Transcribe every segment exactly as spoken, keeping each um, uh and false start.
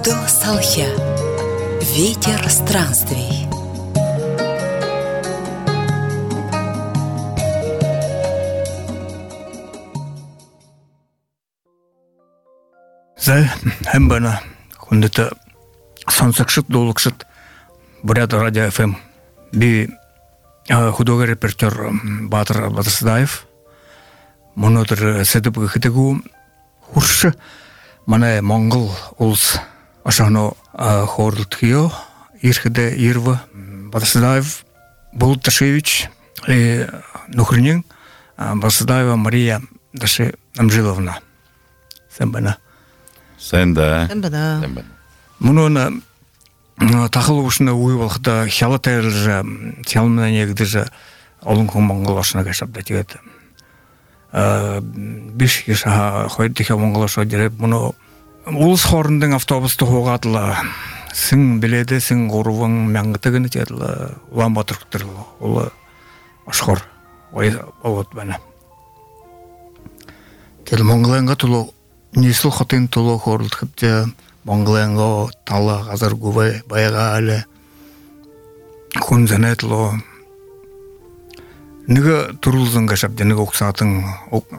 Дух Салхи. Ветер странствий. За хэмбана хүндэт сонсогчд дуулагчд Бурят радио эф эм би художественный репертер Батыр Батырсыдаев монотор седеп гытыгу хурш мана Монгол улс ашано хордтгио ирхде ирва Батырсыдаев Булташевич и Нухринин Батырсыдаева Мария Даши Амжиловна сэмбана Сэнда. Сэмбана. Мунона тахыл ушна уй болхта хялатер тялмна негдеже олонкон монгол ашна гашапта тигет. Э биш яша хойдыха монгол аша дереп муну улус хорындын автобусты хогатла. Син биледе син горуван мянгтыгын тетла улам батырктыр улы ашхор ой болот бана. Тел монголенга тулу Несл хотын толо хорылтыпты Монголенго тала газар гувай байга але күнзанетло Нига турулзын гашап дене оксатын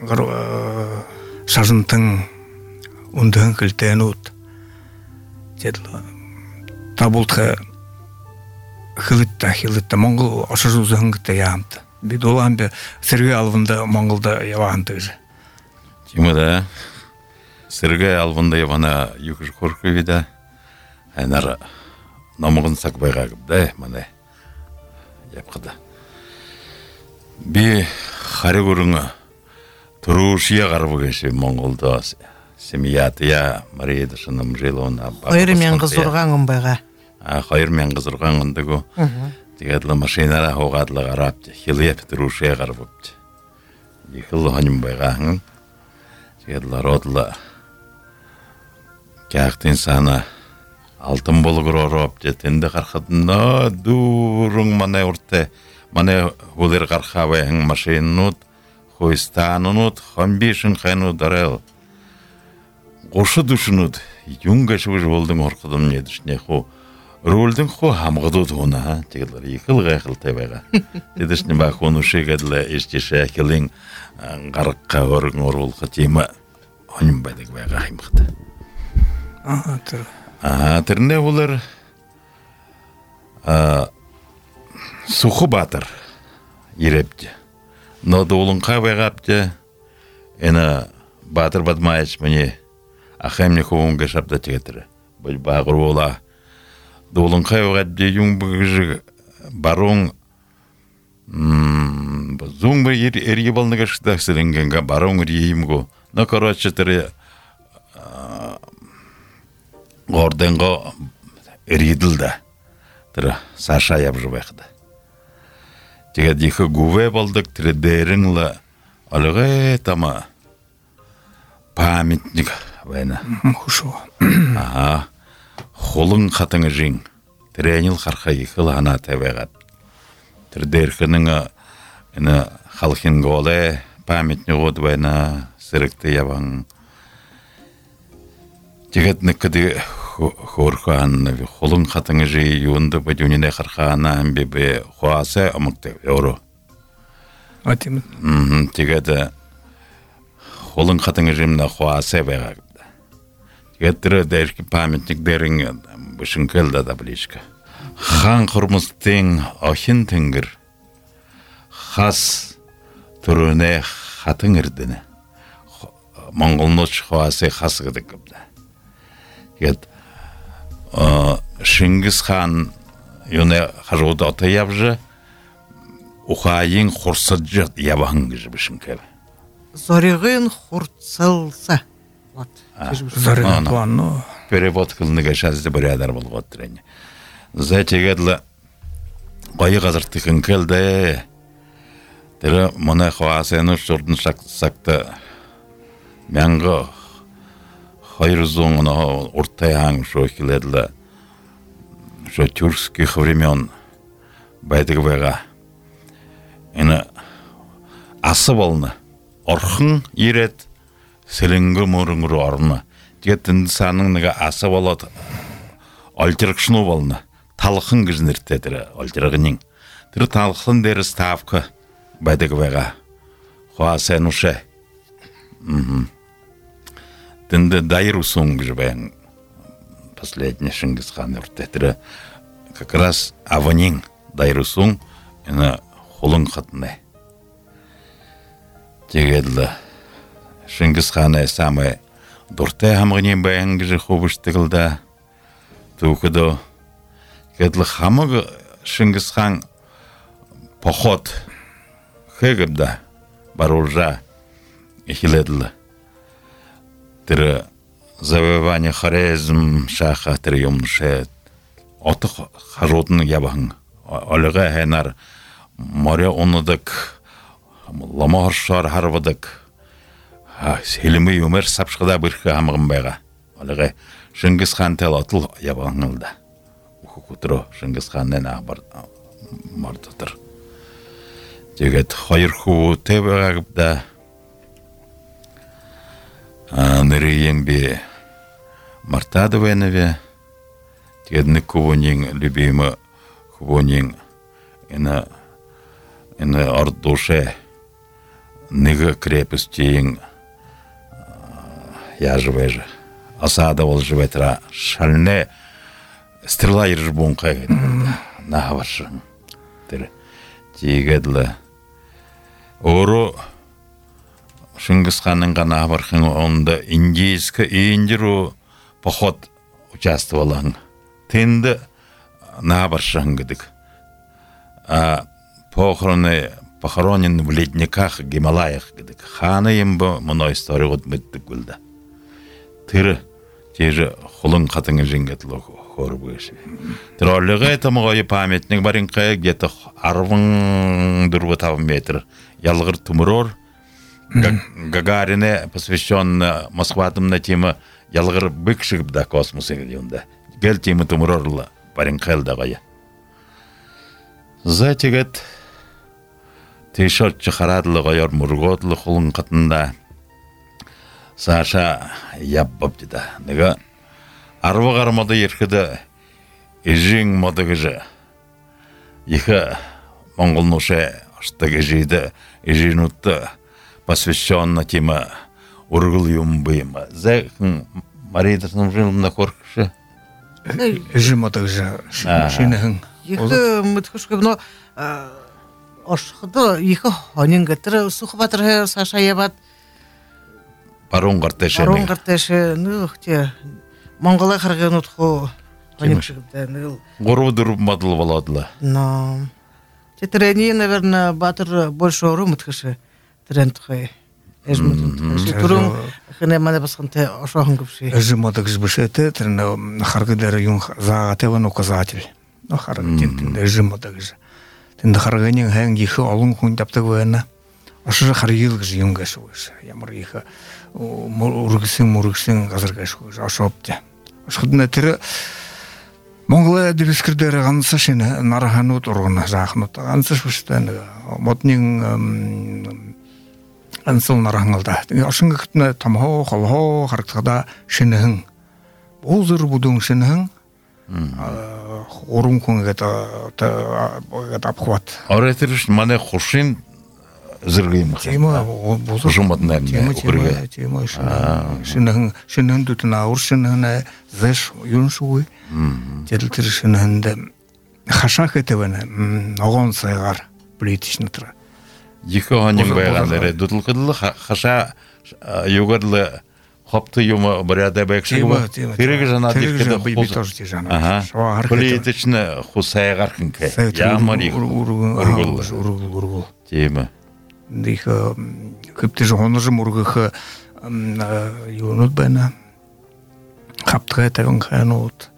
шажынтын ундын кылтенут дедло табултха хылытта хылытта монгол ашажузын гыта ямты бидоламбе Сергей алвында монголда яванты же Тимада Сергей алвында явана юкыш коркувида айнара намыгын сакбайга гыбда мане япкыда би хари көрүңө турушия карбы кеше монголдо семиятия Мария Дашыным Жиловна Хайыр мен кызырган байга а хайыр мен кызырган ындыгы тигедле машинара хогадла карапты хилеп турушия карбыпты ихыл ханим байга тигедле родла Кяхтын сана алтын болгор ороп жетенде кархатына дурун мане урте мане улер кархавен машинут хойстанунут хамбишин хайну дарел гошу душунут юнгашыгы болдың оркудум недишне хо рулдың хо хамгыдут она тегелер ихыл гайхыл тебега дедишне ба хону шегедле эштеше келин гарыкка орун орул хатима оним байдык байга химхты Ага, тер. Ага, терне булар Сухы батыр ерепті. Но доулынға байғапты, әні батыр бадмайыш міне ақаймне қоғынға шапта тегетірі. Бұл бағыр ола. Доулынға байғапты, юң бұғыжы баруң зуң бір ерге балныға шықтақ сірінгенға баруң рейім ғо. Но, короче, тірі Горденго эридилда. Тра Саша ябжыбайхда. Тега дихы гуве болдык тредеринла алыгы тама памятник вайна. Мухушо. Ага. Холын хатыңы жин. Тренил харха ихыл ана табегат. Тредеркінің ina халхин голе памятник год вайна сырыкты ябан. Тегетне кыды хорхан холын хатыңы жи юнды бадюнине хархана бебе хуасе амыкты евро. Атим. Мм, тегеде холын хатыңы жимна хуасе бега. Тегетре дерки памятник дерин бышынкелда да близко. Хан хурмустың ахин теңгір хас түріне хатын ірдіні. Моңғол ноч хуасе хасыгыды көпді. Ет, Шингис хан юне хажуды ота ябжы, ухайын хурсаджы ябаңгыжы бішінкел. Зоригын хурцылса. Зоригын туанну. Перевод кылыныға шазды бір адар болғы өттірені. Зәтегедлі қойы қазыртықын келді. Тірі мұны хуасыны шұрдың сақты мәңгі хайыр зоңына ортай аң шо келеділі. Шо тюркских времен байдығы байға. Ені асы болны. Орхын ерет, селінгі мұрыңғыр орны. Тегеттің саның неге асы болады. ольтеркшну болны. Талқын кіжінірттедірі ольтерғының. Тірі талқын дері ставка бәдігі бәға. Хуа сән ұшы. Тінді дайыр ұсуң кіжі бәң. Последний Шингисхан үрттедірі. Как раз аванин дайыр ұсуң, ені хулың қатынай. Тегедлі Шингисханы самай дұртай хамғынен бәйін кіжі хубыштығылда. Тукыды. Кедлі хамығы Шингисхан поход хегірді баруржа ихиледлі. Тірі завоевание Хорезм шаха тірі юмнышет. Оты харудын ябағын. Олыға хәйнар море оныдық, ламағыр шар харвадық. Селімі өмір сапшықыда біркі хамығын байға. Олыға Шингисхан тәл отыл ябағын ылды. Құтыру Шингисханнен ақбар мардыдыр. Дегет хайыр ху тебе агыбда нырыйын бе Мартадовенове дегетні кубонин любимый кубонин ина ина ордуше ныгы крепостейін я живе же осада ол живе тра шальне стрела иржбун кайгы на варшын тер тигедле ору Шингисханның ғана бархын онда индийскі индиру поход участвовалың. Тенді на баршын гыдык. Похороны похоронен в ледниках Гималаях гыдык. Ханы ембі мұна история ғыд мүттік гүлді. Тірі тежі хулың қатыңы жингетлі хоры бұғышы. Тіролығы етіміғайы памятник барин қай геті арвың дұрғы табын метр. Ялғыр тумырор. Гагарине посвящен Москватым на тему ялгыр бык шығып да космосы гелюнда. Гел тему тумурорлы парин қелдағайы. Затегет тейшот чықарадлы ғайор мұрғотлы құлын қатында Саша яббап деді. Неге арвы қармады еркіді ежің моды кіжі. Ехі Моңғол нұшы аштығы жейді ежінутты посвящен на тему ургыл юмбыйма. Зәкін Маридасының жылымда коркышы? Жиматық жа шинығын. Ехі мүткішкі бұны ошқыды ехі хонин гетірі сұқы батыры Саша ябат. Парун қарташы. Парун қарташы. Нүхте Монгола қырғын ұтқы хонин шығыпты. Ғұру дұрып мадылы боладылы. Но. Тетрени, наверное, батыр больше ору мүткіші. Тренд хай. Эжмутун. Турун хне мане басханте ошохан гупши. Эжмутак жбышете, трен харгыдер юн загатеван указатель. Ну харгытин эжмутак ж. Тен харгынин хэн гихы олун хун таптык вена. Ошо харгыл ж юнга шуш. Ямар гихы ургсын мургсын газырга шуш. Ошопте. Ошхудна тире Монголия дебискирдер ганса шене нараханут ургына жахнут. Ганса шуштан мотнин Ансыл нарахыңылда. Ашыңғы күтіне тамхо, қолхо, қарықтықта шынығың. Олзыр бұдың шынығың. Орын көңі ғет апқуат. Ауретіріш, мане құшын зіргеймі. Тема, Құшыматын әріне оқырға. Тема, шынығың. Шынығың дүтін ауыр шынығына зәш үйін шуы. Деділтір шынығында қашақ етівені оған сайғар білетішіні тұра. Екі ғанын байғандары дүтіл қыдылы қаша юғырлы қопты юмы біряда бәкші бұл. Тірегі жана декеді құз. Полетічіні құз сайғар күнке. Ямар екі ұрғыл. Темі. Дегі көпті жоғыны жым ұрғықы юынут бәні. Қаптыға әтәвін қайын от.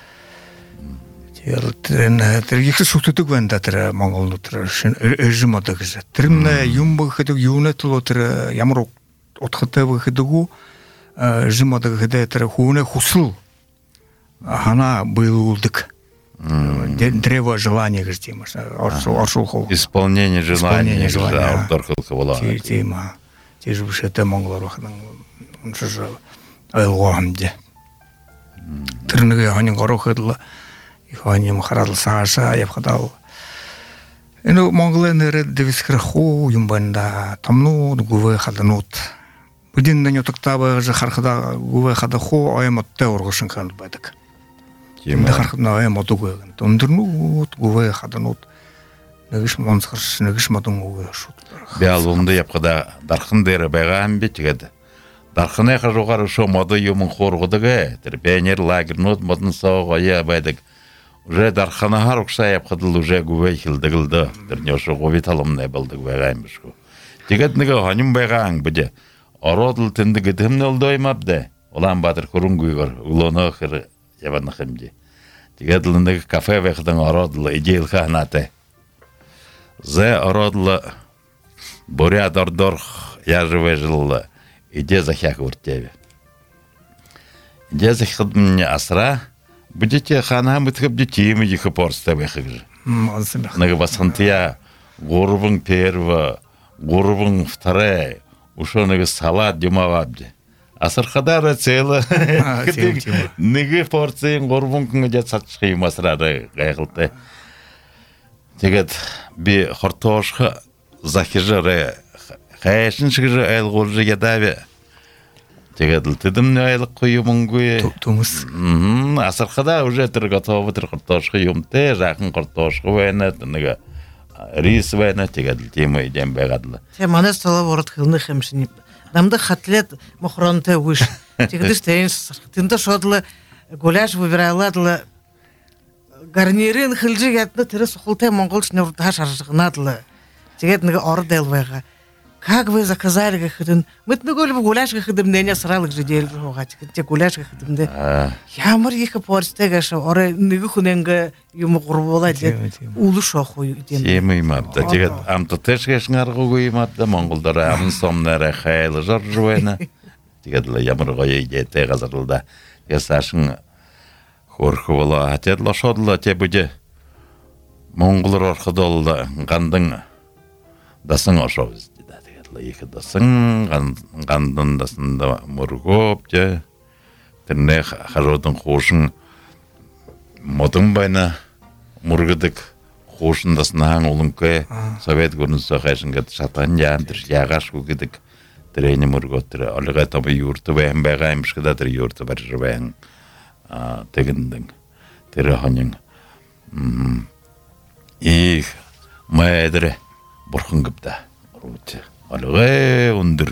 Тергекші сұқтытық бәнді тірі Монголны тірі әжім ады кізі. Тірімні юм бұқыдық юыны тұлы тірі ямар отқыты бұқыдығу әжім ады кізі тірі хуыны хусыл хана был улдык. Древо желания кізі дейміз. Аршул хол. Исполнение желания. Ордорқылқы бола. Тема. Тежі бұшеті Монголар вақының ұншы жыл айлғағымде. Тэрнэгэ хонин горохэл хоним харал сааша явхадал. Энэ Монголын нэрэд дэвсгэр хуу юм банда томнууд гүвэ хаданууд. Бүдин нэ ютактава же хархада гүвэ хада хуу айматтай ургашин хан байдаг. Тийм хархадна аймат үгүй. Өндөрнүүд гүвэ хаданууд нэгш монцгэрш нэгш модон үгүй шууд. Бялунда япкада дархан дээр байгаа юм би тэгээд дарханы хажуугаар шо моды юм хооргодог тэр пионер лагернууд модон соогоя байдаг. Уже дарханы харукса япкадал уже гүвэ хилдэгэлдэ тэр нёшо гови талымнай болдог байгаа юм биш үү. Тэгээд нэг хоним байгаа ан бide ородл тэндэг гэдэмнэ олдой мабдэ. Улаанбаатар хөрөнгөөр улоонохэр яванах юмди. Тэгээд л нэг кафе вэхдэн ородл идейл хаанатай. Зе ородл Борядордор я живе жил иде захяк уртеве. Иде захяк мне асра, будете хана мытхаб детей мы их порстове хыгж. Нага басхантия горбун перва, горбун вторая, ушо нага салат дюмавабде. Асархадара цела, нага порции горбун кнгадят сачхи масрары гайхылты. Тегет би хортошха захижары хайшын шыгыры айлғыржы ядаве. Тегеділ тедімні айлық қойымыңгүйе. Тұмыз. Асырқада уже тір готовы тір құртошқы юмте, жақын құртошқы вәйні, тінігі рис вәйні, тегеділ темі еден бәғадылы. Теманы стала ворот қылны хемшіні. Намды хатлет мұхронты өш. Тегеді штейін сырқытында шодылы гуляш выбирайладылы гарнирин хылжы ятны тірі сұқылтай монғолшыны ұрта шаржығынадылы. Тэгээд нэг орд элвэга. Как вы заказали гэхэдэн мэт нэг л гуляш гэхэдэм нэня сралг жидэл руугаа тэг гуляш гэхэдэмдэ. Ямар их порстэй гэш орой нэг хүнэнгэ юм гурвуулаад үл шоох уу гэдэм. Тийм юм аа. Тэгээд амт тэш гэш нгаргуугүй юм аа Монголдор амн сомнараа хайл жоржвэна. Тэгээд л ямар гоё идетэй газарлда. Ясашин хорхвола хатед лошодло те бүдэ Монголор орходолда гандын дасын ошоз дида тэгээд их дасын гандын дасында мургоп те тэрнэ хародын хошин модын байна мургыдык хошин даснаан улункэ совет гөрнсө хайшингат шатан яамдыр ягаш гүгдик тэрэни мурготэр олга табы юрты бэм бага имшгда тэр юрты бар жвэн а тэгэндэн тэр хонин их мэдэр бурхан гыбда рут алгай ундыр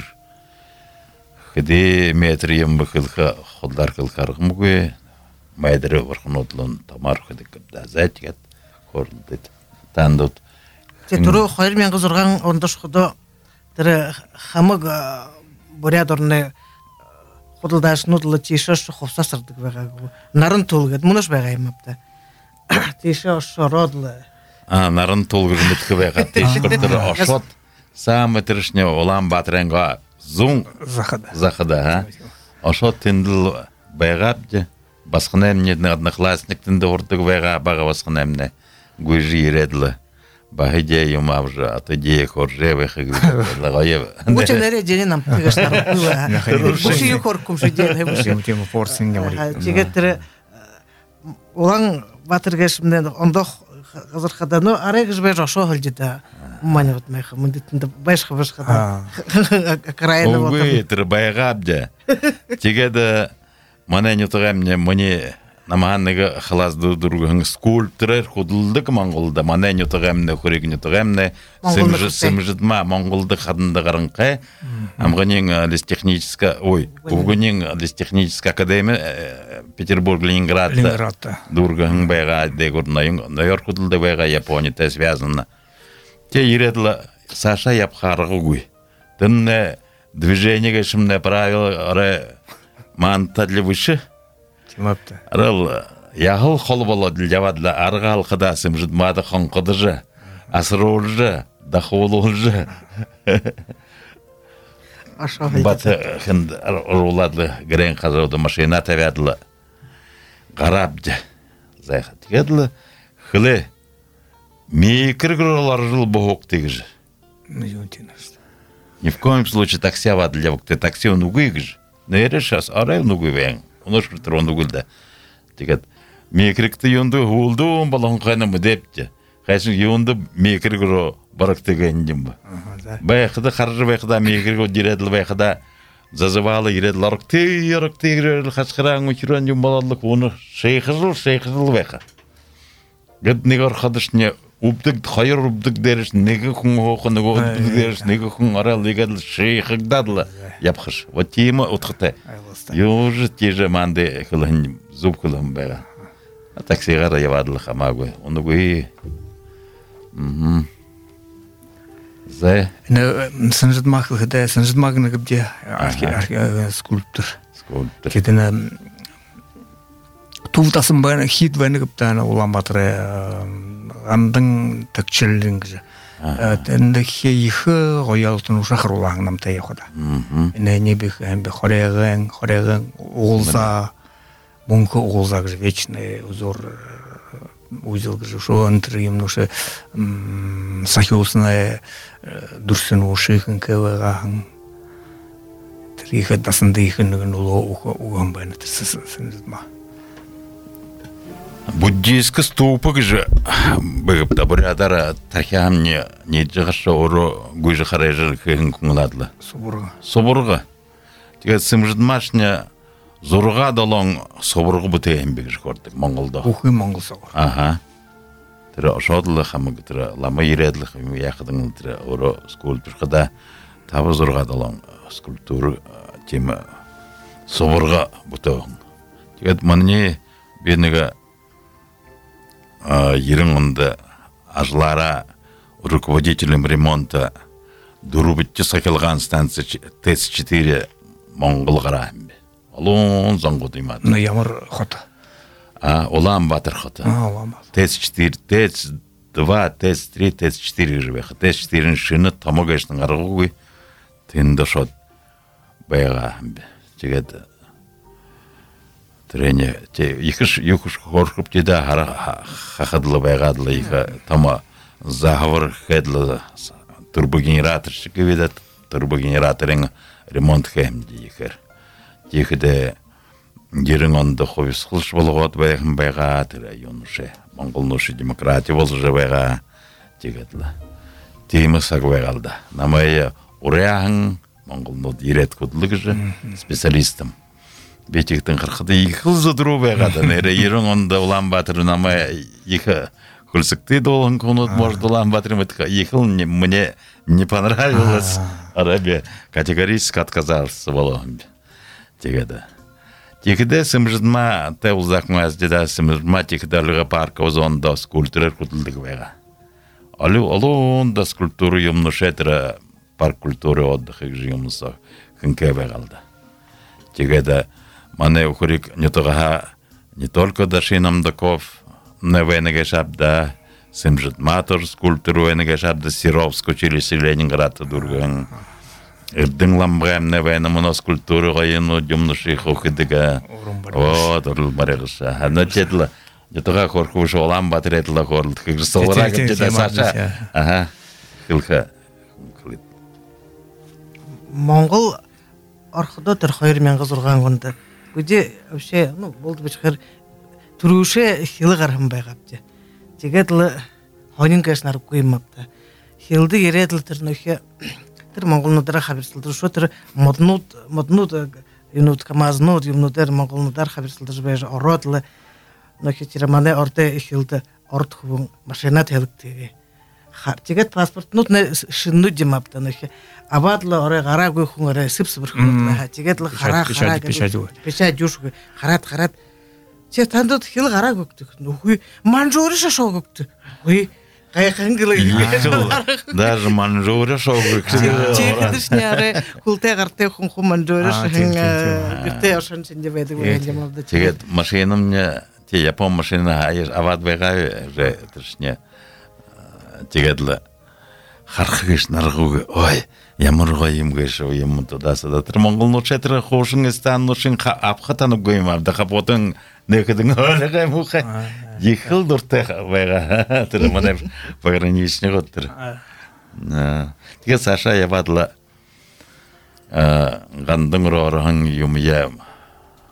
хэдэ метр юм бахылха холдар кылхаргымгүй мэдэр бурханодлон тамар хэдэ гыбда зэтгет хорлдыт тандут Тетуру хоёр мянга зургаан ондош ходо тэр хамаг Борядорны худалдаачнууд л тийшээ хувцасардаг байгаагүй. Наран туул гэд мунаш байгаа юм апта. Тийшээ шороод л а наран туул гэж мэдэх байгаа. Тийшээ тэр ошот сам тэршне Улаанбаатарынга зун захада. Захада ха. Ошот тэндл байгаач басхнамны одноклассник тэнд урдаг байгаа бага басхнамны гүйжи ирэдл. Багиде юм авжа атаде хоржеве хэглагае. Гучи нэрэ дени нам тэгашнар. Гучи юхоркум шиден хэвшим тем форсинг ямар. Тэгээд тэр улан Батэргэшмнэ ондох газархадано арай гэж байж ошоо холжида. Манайд мэх мөндөнд байж хавш хада. Крайна вот. Ой, тэр байгаабдэ. Тэгээд манай нютгамне мани намааныг халаас дургын скульптор худалдаг Монголда манай нютгамне хөрийг нютгамне сэмжидма Монголда хаданда гаранкай амганин листехническая ой угунин листехническая академия Петербург Ленинград дургын байга дегурнайын Нью-Йорк худалда байга Япониятай связано те иредла Саша япхаргуй тэнне движение гэшмне правило аре мантадли выше Мапта. Арал яхал холбола дилявадла аргал хада сымжидмада хонкодыжа асролжа дахололжа Ашо бат хинд руладлы грен хазода машина тавядла гарабда зайхат ядла хле микрогролар жил бог тигж ни в коем случае такси авадля вокте такси он угыгж нерешас арай нугывен Onu şurtur onu gülde. Tiket mekirikti yondu huldu balon kayna mı depti. Kaysın yondu mekirik ro barakta gendim bu. Bayakda karır bayakda mekirik o diredil bayakda zazavalı giredil arıktı arıktı giredil kaçkıran uçuran yumbalallık onu şeyhızıl şeyhızıl bayaka. Gıd negar kadışnya ubdık hayır ubdık deriş nege kun hoqı nege ubdık deriş nege kun aral legedil şeyhigdadlı yapxış. O tiyma utqıta. Yoğur tiyje mande kılın zub kılın bayaka. Taksi gara yavadlı xamagoy. Onu goy. Mhm. Zay. Ne sınırt maklı da sınırt maklı gibi skulptör. Skulptör. Kedine tuğtasın bana hit bana gibi tane olan batırı andın takçılın gibi. Tende heyhi koyaltın uşakır olan nam tayı koda. Ne ne bir hem bir koreğin koreğin olsa bunku olsa gibi вечный узор узел gibi şu antırıyım nuşu сахиосная дурсын ушихын кеваган трихе дасындыйхын уло уган бана тсысынзма. Буддийский ступок же быгып да бурядара тахямне не жыгыша оро гуйжы харайжы хын куңладлы. Собурга. Собурга. Тиге сымжыдмашня зорга долон собурга бутейм бигиш көрдүк Монголдо. Ухуй монгол собур. Ага. Тире ошодлы хамы тире лама иредлы хым якыдын тире оро скульптурда табы зорга долон скульптура тема собурга бутейм. Тиге мане бенеге еріңінді ажлара руководителем ремонта Дурубитте сакылған станция ТЭС четыре Монгол қарайым. Олон заңғы деймады. Ну, ямар хоты? А, Улан Батыр хоты. А, Улан Батыр. ТЭС четыре, ТЭС два, ТЭС три, ТЭС четыре живе. ТЭС четыре шыны тамогайшның арғы ғой. Тында шот байға. Тегеді. Трене, те ихш юхш хорхуп теда хахадлы байгадылы иха тама заговор хедлы турбогенераторщик видат турбогенераторын ремонт хэм дихер. Тихде герин онда ховис хылш болгот байгын байга тера юнуше Монгол нушы демократия болжы байга тигедлы. Теймы саг байгалда. Намая уряхын Монгол нуд ирет кудлыгы же специалистам. Бетиктен кыркыды ихыл задыру байгада нере ерин онда Улан Батыр нама ихы кульсыкты долын конут может Улан Батыр мытка ихыл мне не понравилось арабе категорически отказался волон тегеда тегеде сымждма те узакмаз деда сымждма тегедалыга парка озонда скульптура кутылдык байга алу алонда скульптура юмнушетра парк культуры отдыха жиюмса хынке байгалда тегеда Мане укурик не только не только Дашином Даков, не венеге шабда, симжит матор скульптуру венеге шабда Серовск училище Ленинград дурган. Ирдин ламбрам не вене моно скульптуру гайну дюмнуши хохидига. Вот орл барегша. Хана четла. Не только хорхуш Улан Батыр етла хорлд. Хигрсолра гетда Саша. Ага. Хилха. Монгол архыда төрхайыр мен кызырган гында. Где вообще, ну, болды бишхер турууше хилы гарам байгапты. Тегетлы хонин кашнар куймапты. Хилды еретлы тернөхе тер монголнудар хабарсылдыр. Шо тер моднут моднут юнут камазнут юнутер монголнудар хабарсылдыр бэж оротлы. Нөхе тирамане орте хилды орт хубун машина телектеги. Тегет паспортнут не шинну димапты нөхе. Абадлы орай гарагой хунгара сып-сыбыр хулатла. Тегетлы хара хара печать жуш харат харат. Че тандот хил гараг өктүк. Нөхүй манжуры шашоо өктү. Ой кайхангылы. Даже манжуры шоо өктү. Тегедишняре култе гарте хун хун манжуры шахин гүрте ошон сенде беди гөйөндө. Тегет машинам не те япон машина айыр ават байга же тишне. Тегетлы хархыш наргуга. Ой Ямар гоим гэшо юм тудаса да тэр Монгол нуучэтэр хоошин стан нуушин апхатан гоим авда хапотон нэкэдэн олага муха ихэл дуртай байга тэр манай пограничный гот тэр тэгээ Саша явадла гандан рорхан юм я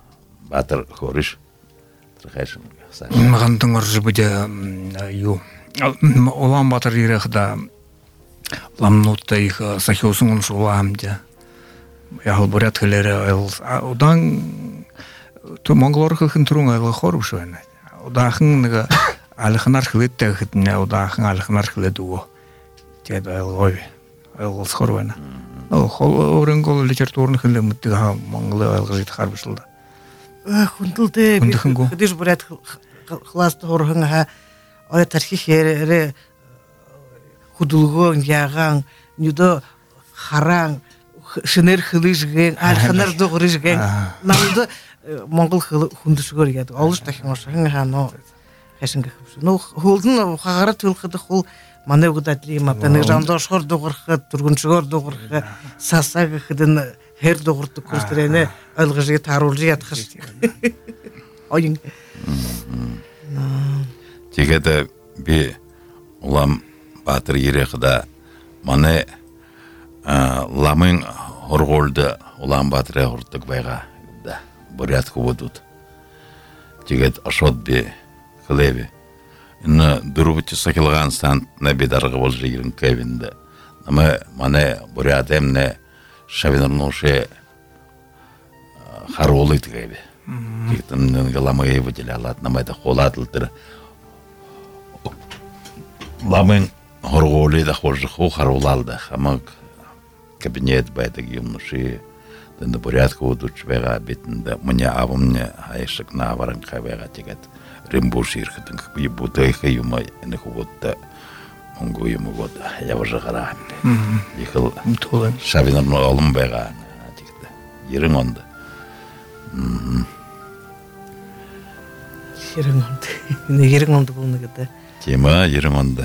Батыр хориш. Трахайшын. Мағандың ұржы бүде ю. Улан батыр ерекда ламнутта их сахиосын ұншы уламде. Яғыл бурят хілері одан моңғылар қылқын тұрың айлы қорып шуайна. Одақын алықынар қылетті қытіне, одақын алықынар қылеті о. Теді айлы қой, айлы қорвайна. Орын қол литературын қылы мұттығы моңғылы айлы жейті қарбышылды. Хүнділді, күдіш бурят қыласты орғыңға ой тархи хері худулгон ягаң нюдо хараң шынер хылы жген алханар доғыры жген намды моңғол хылы хундышгөр еді олыш тахимошың хано хешинге хыпшы ну холдын хагара тылқыды хол мане угдатли матаны жандошгор доғырхы тургуншгор доғырхы сасаг хыдын хер доғырты күртірене ылғыжы тарулжы ятқыш ойын Тегеді бе улам батыр ерекіда мане ламын орғолды улам батыр еғырдық байға бурят кубудут. Тегеді ашот бе қылебе. Инна дұрубыты сақылған стант на бедарғы бол жиырын кәвінді. Нама мане бурят емне шавинарнуше харолы тігебе. Тегетін ламы выделя алат, нама это қолатылдыр. Ламын хорголы да хоржықу харулалды. Хамак кабинет байды гемнуши. Дэнда порядка удуч вега битінде. Мне авымне айшық на аварың қабеға тегет. Римбуш ирхытын ебуты айхы юма эніх угодда. Оңгу юмы года. Я уже ғара. Ехыл шабинарны олым беға. Ерің онды. Ерің онды. Не ерің онды болны кеді? Тема ерің онды.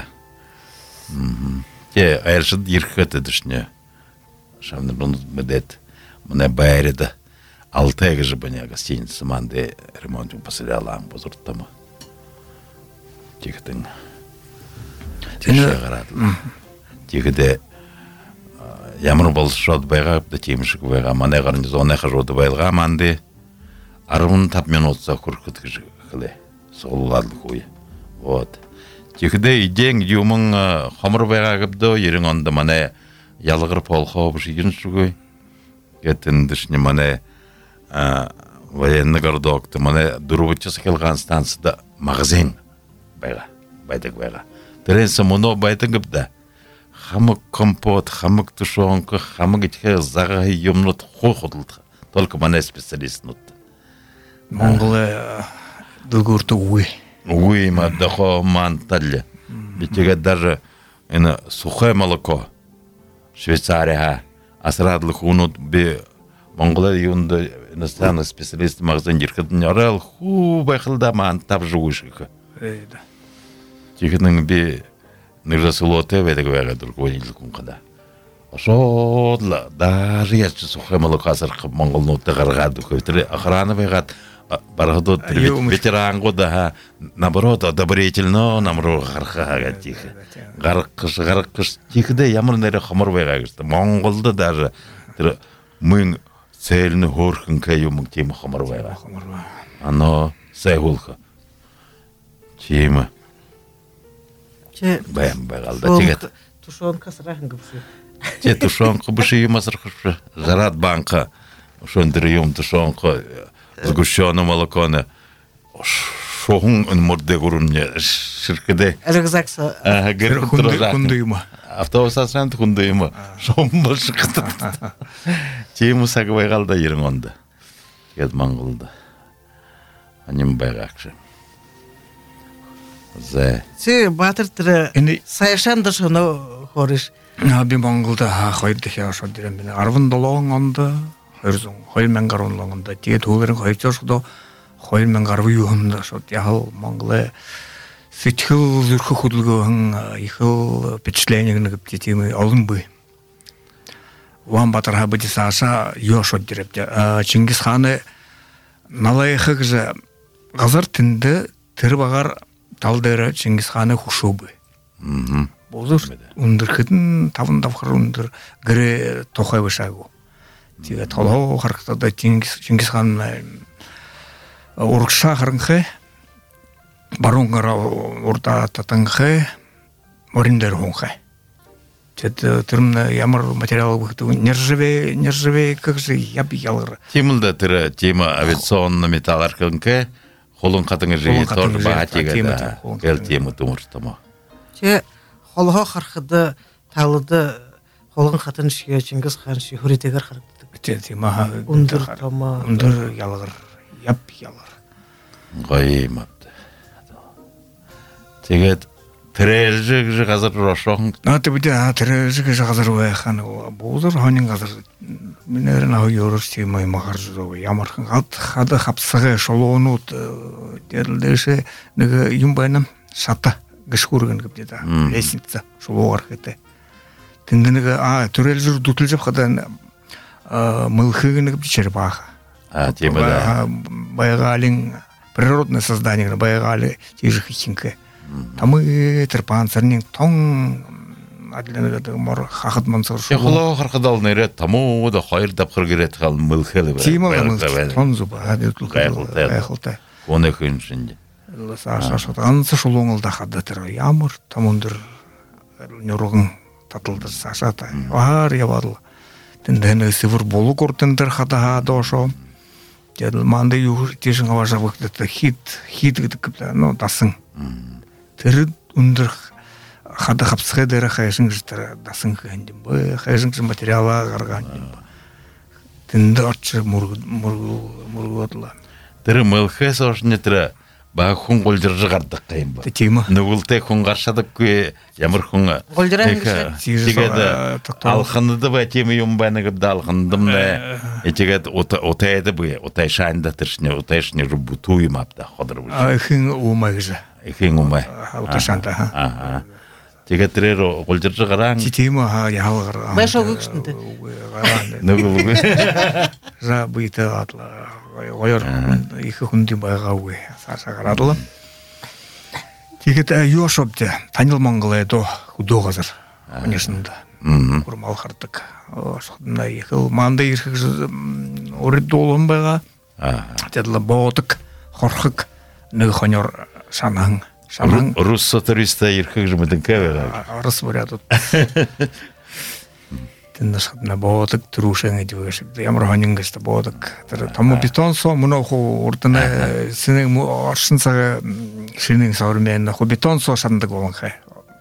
Те айыршыд ерхеті дүшіне. Шабинарны бәдет. Мне байреді. Алтайғы жыбыне гостиницы манды ремонтын поселялаң бозырттамы. Тегітің. Теше ғарадылы. Тегіде ямыр болсы жоды байға, да темішік байға, мане ғарынды зонайға жоды байлға манды. Арымын тап мен отса күркітгі жықылы. Соғылғадыл қойы. Вот. Тегіде идең юмың қомыр байға кіпді, ерің онды мане ялығыр полға обыш еген шүгөй. Кетін дүшіне мане военный городокты, мане дұрубытчы сақылған станцияда мағазин байға, байдық байға. Тәренсі мұны байдың кіпді. Хамық компот, хамық тушонқы, хамық етке зағағы емнұт қой құдылды. Только мане специалист нұтты. Моңғылы дұлғырты уй. Уй, маддақо манталли. Бетеге даже сухое молоко. Швейцария, асырадлық ұнут бе Монголия юнда иностранный специалист магазин диркадын орал ху байхылда ман тап жуышыхы. Эйда. Тихінің бе ныржасылоты ведег вега дұргойнилік ұнқада. Ошодла, даже ячы сухай молоко асырқы Монголнуты ғарғады көйтірі охраны байғад барғадот ветеран года, наоборот, одобрительно намру ғарқаға тихі. Ғарқыш, ғарқыш тихіде ямыр нәрі қамыр байға кішті. Монголды даже мың Цельный горхын кәйумың темі қамыр байға. Ано сәйгулқы. Темі. Бәйім байғалда. Тегет. Тушонқа сырағын күпші. Те тушонқа бұшы ем асырқышы. Жарат банқа. Шондыры ем тушонқа. Сгущены молоконы. Шоғын үнмұрды көрінне. Шыркыды. Әлігізакса. Құндыйма. Автобус асыранты құндыйма. Шоғын бұл шықыды. Темі сағы байғалда ерің онды. Кед маңғылды. Анем байғақшы. Зәй. Се батыр түрі сайшан да шоны хориш. Би моңғылда қойды хеа шо дирем біне. Арвын долоғын онды. Хойрзың. Хойр мен қаруынлың онды. Теге туылырын қойды шоқды. Хойр мен қаруы юғымды шо. Яғыл моңғылы. Сетхил зүрхі құдылғын. Ихыл впечатлениені кіпте темі алын бүй. Уан батырға бұды саша йошо дирепте. Чингис ханы налайықы кіжі ғазар тінді тірі бағар талдыры Чингис ханы хушубы. Болдыр ұндыр кетін тавын давқыр ұндыр гірі тоқай бішагу. Теге талау қарқытада Чингис хан уркша харнхэ барунгара урта татанхэ мориндер хунхэ. Это термин ямар материал выхту нержавей нержавей как же я бы ялгар. Тимулда тера тема авиационный металл арканке холон катыңы жей тор баатига гел тема тумуртама. Че холго хархыды талыды холон катын шиге Чингис хан шүретегер харкты. Те тема Ундур тама ундур ялгар яп ялгар. Гаймат. Тэгээд Трежиг же газар рошон. А ты будь а трежиг же газар уяхан бузар ханин газар минер на юрсти мой махаржо ямархан хат хада хапсага шолонут дерлеше нэг юм байна сата гшхурган гэдэг лестница шолоор гэдэг. Тэнд нэг а төрөлжөр дүтэлж хада мылхыг нэг бичэр баах. А тийм да. Байгаалын природное создание байгали тижих хинке. Там и терпанцерник тон адланага мор хахад мансар шу. Яхлоо хархадал нэрэ тамуу да хоёр давхар гэрэт хал мэлхэл бэ. Тийм аа тон зуба хадэл хайхалтай. Онэхэн шинж. Ласаашаа ганц шулунгал дахад тэр ямар тамундэр нурган таталдар сашаата. Ваар явал. Тэндэн севэр булук уртан дээр хадаа доошо. Тэгэл манда юу тийшин аваашаа вөхдөд хит хит гэдэг ну дасан. Тэр өндөр хада хавцхэ дээр хайшин гэж тэр дасан хэндим бай хайшин материала гаргаан юм. Тэнд оч мург мург мургодлаа. Тэр мэлхэс орны тэр баг хүн голжирж гардаг юм ба. Тийм үү. Нүгэлтэй хүн гаршадаггүй ямар хүн голжиран гэж. Тэгээд алхандад ба тийм юм байна гэдэг алхандам нэ. Тэгээд утайд бэ утай шаанда тэршне утайшне рубуту юм апта ходроо. А хин умагж. Ихин умай. Уташанта ха. Аа. Тэгээд тэрээр голжирж гараан. Тийм аа яавал гараан. Башаа өгчтэй. Нүгэл. За бийтэй атла. Гоёр их хүндийн байгаагүй саашаа гараалаа. Тэгээд юу шопдэ танил Монгол эдо хөдөө газар. Конечно да. Гурмал хардаг. Содна их манда ирэх урдуулсан байгаа. Тэдла боодог хорхог нэг хонёр санан санан рус туриста ирэх юм дэнкэ. Рус бурят. Тэндээс хадна боодог трушэн гэдэг ямар хоньнгээс боодог. Тэр том бетон соо мөн хуу урдна сэнэг оршин цаг шинийн сормен хуу бетон соо сандаг болонхай.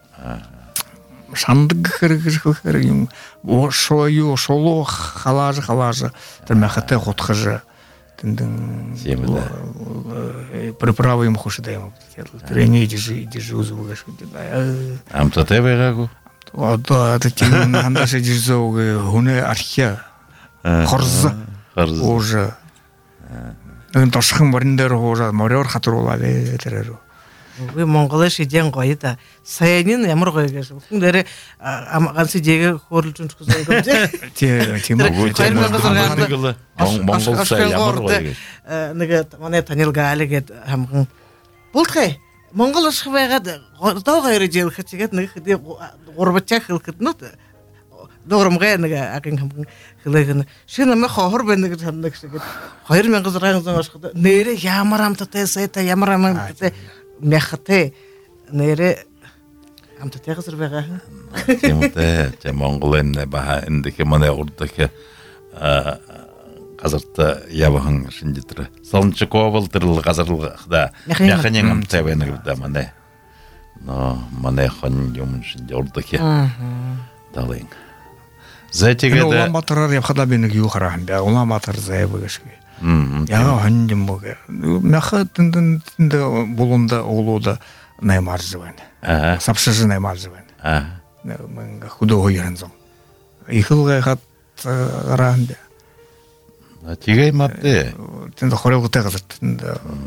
Сандаг хэрэг юм шоо юу шолоо халааж халааж тэр махатай хутгаж тэндэн приправы юм хуштай юм. Тэрэний дижи дижи үзүүгаш гэдэг. Амтатай байгаагүй. Одоо тийм хандаш жирзог хүнээ архиа хорз уже нэг тосхон морин дээр хуураад мороор хатруулаа тэрээр. Үгүй Монголоос идэн гоё да. Саянин ямар гоё гэж. Хүн дээр ганц дээг хөрлж өнчгсөн юм. Тийм тийм үгүй тийм Монгол сая ямар гоё. Нэг манай танил гаалаа гэд хамхан бултхай Монгол ус байгаад доогоо ирж явах чигээд нэг гурвачаа хэлэхэд нүд дөрмгэй нэг агин хамхан хэлэх шинэ мэ хор байна гэж хамнаг шиг хоёр мянган зургаан зоошход нэрэ ямар амттай сайта ямар амттай мяхтай нэрэ амттай газар байгаа. Тийм үү те Монголын баа эндэх манай урдах а газарт явахан шинжитэр солончков тэр газарлахда яханын амтай байна гэдэг манай но манай хон юм шинж урдах талын зэтгээд Улаанбаатараар явхадаа би нэг юу хараахан бай Улаанбаатар зайв гэж. Яга хон юм бог. Мяхад тэнд булунда уулуда наймарж байна. Савшиж наймарж байна. Аа. Мэн худоо хоёрын зам. Ихэлгээ хат гараан. Тэгээ мапдэ. Тэнд хориготой газар тэнд.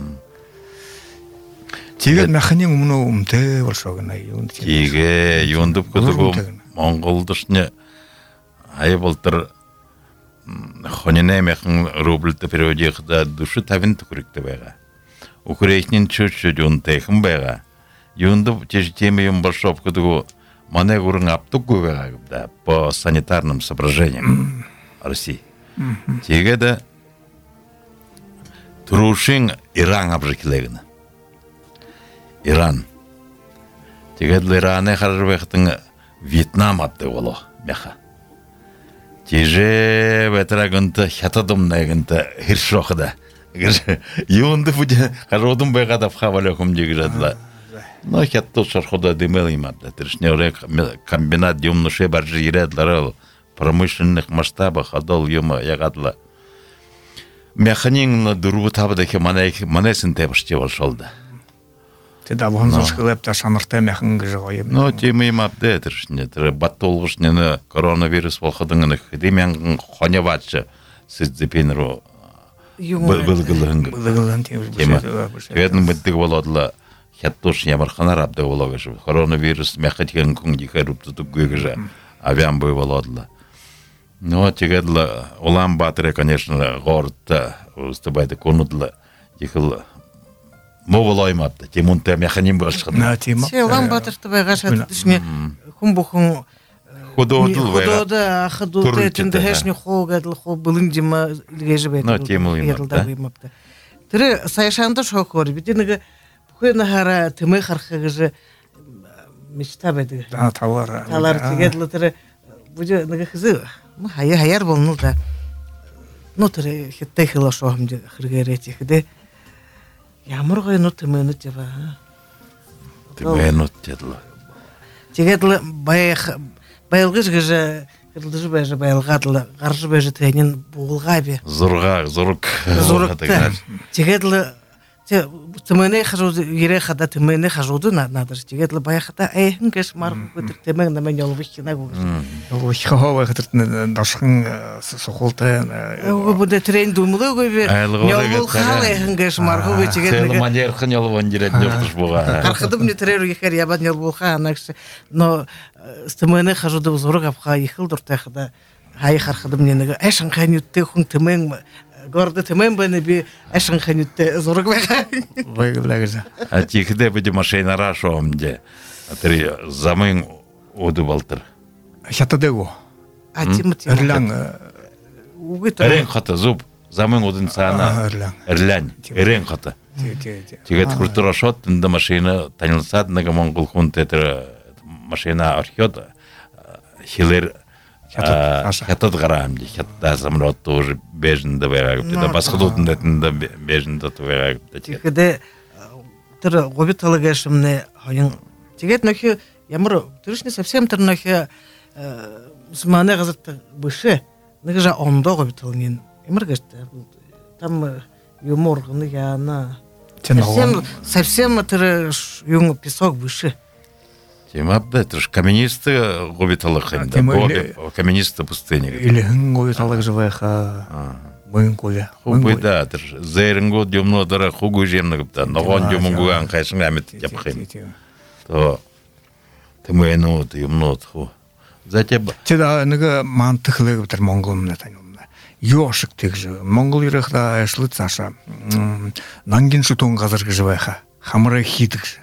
Тэгээд махны өмнө өмтэй болшоо гэнэ юу. Тэгээ юунд гэдэг Монголд шне ай болтер хоньне мэхэн рубльд периодикда душы тавин төгрөгтэй байгаа. Украинын чөчөд үнтэйхэн байгаа. Юунд тийш тийм юм болшоо гэдэг манай гурын авдаггүй байгаа гэдэг по санитарным соображениям России. Тэгээд Трушин Иран абжикилегін. Иран. Тегедл Иране харжбехтің Вьетнам атты олу, бяха. Теже ветрагынты хятадымнайгынты хиршоқыда. Юнды буде хародым байғадап хавалякым деги жадла. Но хятто шархуда демел имадда. Трешне комбинат юмнуше баржы ередлары промышленных масштабах адал юма ягадла. Механинна дуру табыдаки манайсын тебіште болшолды. Теді алғын зашқылап та шаныртай механин гыжы қойып. Но темы имадда трешне. Баттолғышнені коронавирус болхыдыңыны хедемен қоневатшы сіздепеніру Былгылын. Былгылын тема. Тегедін біттігі боладыла хяттош ямарханар абды болагышы. Коронавирус мәқеткен күнді кәріп тұтып көйгіжі. Авиан бой боладыла. Но тегеділа Улан Батыры, конечно, ғорытта ұстыбайды конудыла. Ехыл мовылаймапты. Темунты механим болшыды. Се Улан Батырды байға шаты түсіне күн-бұқын Худодыл байға. Худоды, худоды, тінді хешні қолғадыл, қол бұлын дема үлгежі бәйді. Но темыл имапты. Тірі сайшанды шоқ көрі. Бетінігі бұқойны хара тімі қарқығыжы мечта бәді. Талар. Талар тегеділі тірі бұжы níгі қызы хайар болны да. Ну тірі хеттай хила шоғымды қырғары етекіде. Ямыр ғой ну тіміні деба. Тіміні деділі. Тегеділі баяқ Байлғыш гыжы, кырылдыжы бәжі байлғадылы, ғаржы бәжі тәйнен бұғылға бе. Зұрға, зұрық. Зұрықта. Тегеділі, тіміне қажуды, ере қада тіміне қажуды надыр. Тегеділі баяқыда әйхін кәш марғы көтір тәмәң намен елвіхкена көгіз. Елвіхқа хауай қытыртын дашқын соқылты. Бұнда трен думылы көбе, елвіхқа әйхін кәш марғы көтір тегеділі. Сәйлі манерқын елван дерет нұртыш бұға. Қарқыды мне треру ехер ябан елвіхқа анақшы. Но стымыны қажуды ұзыры қапқа ехіл дұртақыда. Хай қарқыды мне әшін қайнютты құн тімең Горды тімен бәні бі әшін қанютты зұрық бәға. Байғы біләгізі. А текіде бүді машайнара шоғымде. Атыры замын оды балтыр. Хятады ғо. А тимі тимі. Ірләң. Әрен қаты зуб. Замын одын сағына. Ірләң. Әрен қаты. Тегет күртіра шот, тінді машайны танылсад, нәгі моңғыл құн тәтірі машайна архиот. Хилер хятад ғарамды, хятта самротты уже бежінді бәғагіпті, басқы дотында тінді бежінді бәғагіпті. Тегеде түрі ғобиталы кәшімні ойын. Тегет нөхі, ямыр, түрішіне совсем түр нөхі мұсыманы ғазыртты бұшы, нөхі жа онда ғобиталынен. Ямыр кәшті, там юмор ғыны яна. Совсем түрі юңы песок бұшы. Темапда, это же каменисты губиталых, каменисты пустыни. Или губиталых живеха, мынкуле. Хубы, да, это же зернгу дюмно дара хугу жемны, но он дюмугуан кайшин амит япхим. То ты мэйну, ты юмно тху. Затем. Теда нэгэ мантыхлы битер монгол мнатанюмна. Ёшык тек же. Монгол ирахда эшлы цаша. Нангин шутун газыргы живеха. Хамры хитык же.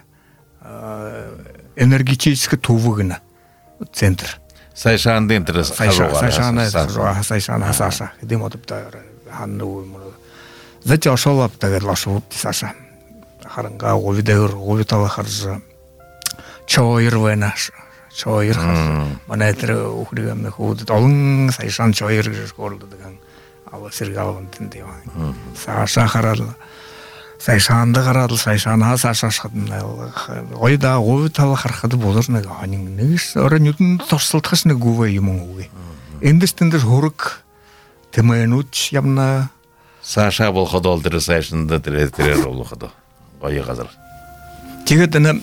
Энергетический тувыгына центр. Сайшан дентр Сайшан Сайшан Саша. Дим отыпта ханну. Затем шолап тагер лашуп Саша. Харанга овидер овитала харжа. Чойр венаш. Чойр. Манайтер ухригам нахуд. Олон Сайшан чойр гышкорды деган. Ала сиргалван тинде. Саша харал. Сайшанды қарадыл, сайшана сашашқыдын. Ойда ойы талы қарқыды болыр нәгі. Аның нәгіш ора нютын торсылтқыш нәгі өй емің өй. Эндістіндір хорық тімейін үтш ямна. Саша бұл қыды олдыры сайшынды тірер олы қыды. Ойы қазір. Тегет әні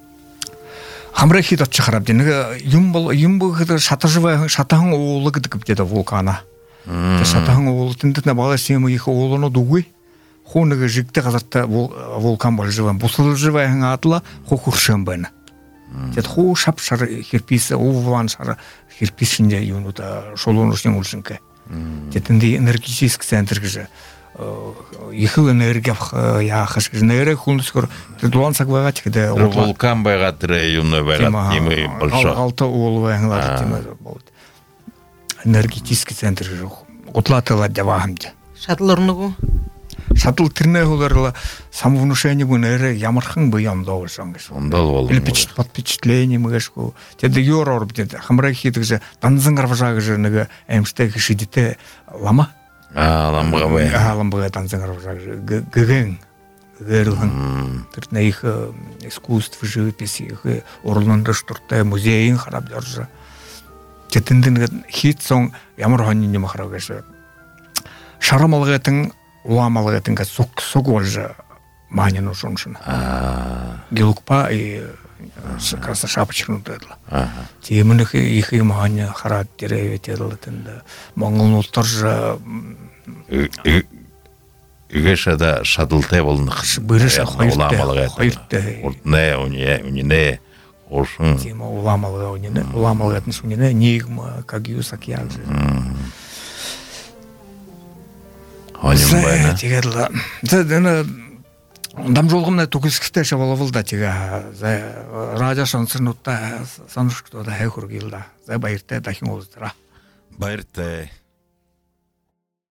хамра хит отчы қарап денігі юм бұл қыды шатағың оғылы кідікіп деді вулкана. Шатағың оғылы тіндітіне бала семі екі оғылыны дуғой. Хонығы жікті қазарта вулкан бол живан. Бұсылы живайын атыла хокуршын бәні. Дед хо шап-шар хирписі, овуан шар хирписінде юнута шолуын ұшын ұлшынка. Дедінде энергетический центр кіжі. Ехыл энергия яқыш кіжі. Нәйрі құлынды скор. Дуан сақваға текеді. Вулкан байға тірі юны байға темі болшы. Алты оғылы байыңлады темі болды. Энергетический центр кіжі. Құтлатылар девағымды. Шатылырны ғу? шатыл тирне хуларла самовнушение гунере ямархан буям доошон гэж. Ондал бол. Или под впечатлением гэшгүй. Тэд ёроор бид хамраг хийдэг данзан гарважаа гэж нэг аимштай шидтэй лама. Аа, ламбага бай. Аа, ламбага данзан гарважаа гэгэн гэрхэн тэр их искусство живописи их урландар штуртай музейн хараад орж. Тэтэнд нэг хийцэн ямар хонь юм хараа гэж. Шарамалгатын уламалгатын гэж сук сук болж маанин ушуншин. Аа. Гилукпа и краса шапочнууд байла. Аа. Тиймнэх их юм хонь хараад дэрээвэтэл тэнд Монгол ултар Игешада шадалтай болно. Бэрэж уламалгат. Хоёртой. Урднэ уни унинэ оршин. Тийм уламалгаа унинэ. Уламалгатын шунинэ нигма кагюсак яаж. Хоним байна. Тэгээд за энэ дамжуулгамна түгсгтэй шавалвал да тэгээ радио сонсогчдод сонирхчдод хайх хүргийл да. За баяртай дахин уулзраа. Баяртай.